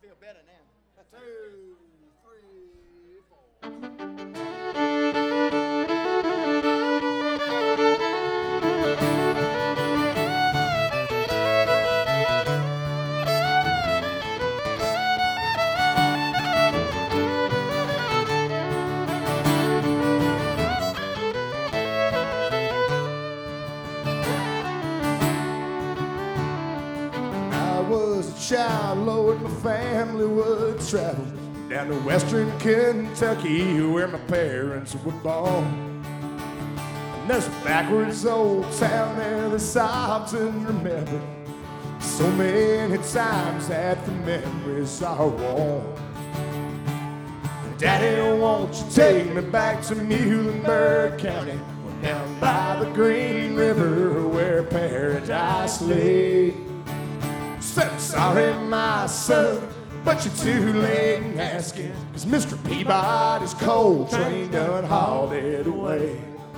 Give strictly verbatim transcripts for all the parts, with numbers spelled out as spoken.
feel better now. Two, three, four. I was a child, Lord, my family would travel down to western Kentucky where my parents were born. And there's a backwards old town there that I often remember, so many times that the memories are warm. Daddy, won't you take me back to Muhlenberg County, down by the Green River where paradise lay? Said, sorry, my son, but you're too late in asking, 'cause Mister Peabody's coal train done hauled it away.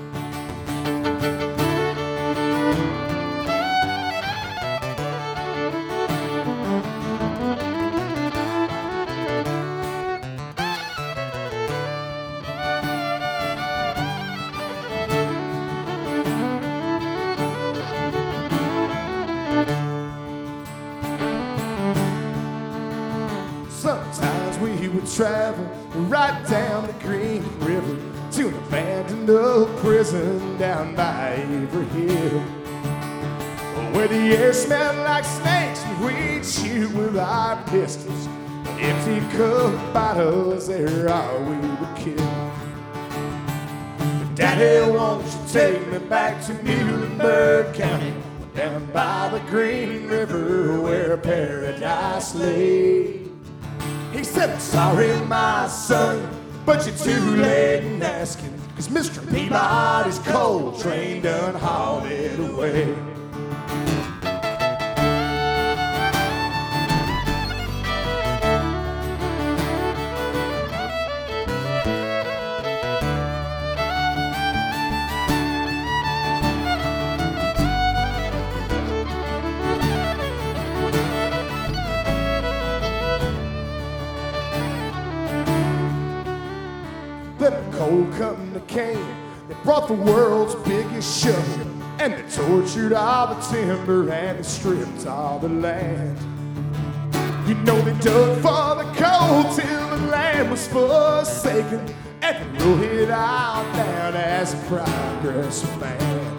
Sometimes we would travel right down the Green River to an abandoned old prison down by Avery Hill, where the air smelled like snakes and we'd shoot with our pistols. Empty Coke bottles, there all we would kill. But Daddy, won't you take me back to Muhlenberg County, down by the Green River where paradise lay? He said, sorry, my son, but you're too late in asking, 'cause Mister Peabody's coal train done hauled it away. Then the coal company came, they brought the world's biggest shovel, and they tortured all the timber and they stripped all the land. You know they dug for the coal till the land was forsaken, and they wrote it all down as a progress man.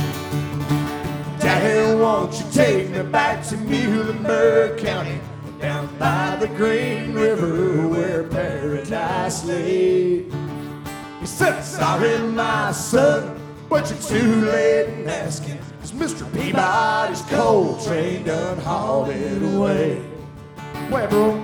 Daddy, won't you take me back to Muhlenberg County, down by the Green River where paradise lay? He said, sorry, my son, but you're too late in asking, 'cause Mister Peabody's coal train done hauled it away. Where, bro?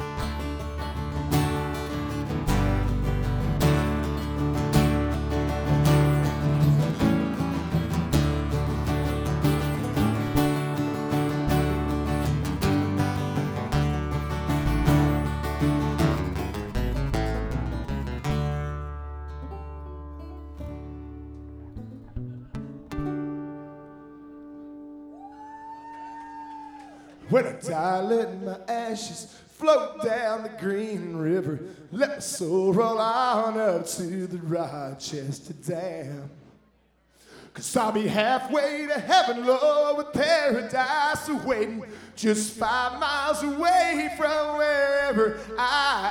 When I die, let my ashes float down the Green River. Let my soul roll on up to the Rochester Dam. 'Cause I'll be halfway to heaven, Lord, with paradise awaiting, just five miles away from wherever I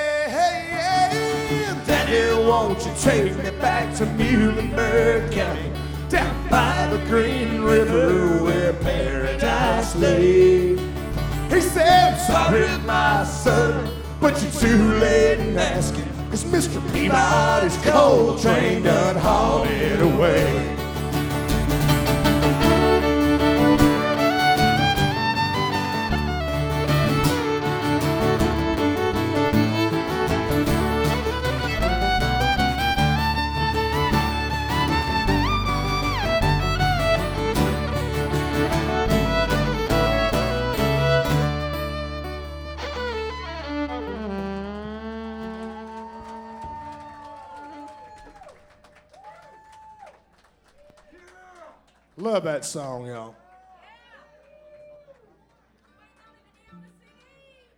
am. Daddy, won't you take me back to Muhlenberg County, down by the Green River where paradise lay? He said, sorry, my son, but you're too late in asking, 'cause Mister Peabody's coal train done hauled it away. Love that song, y'all.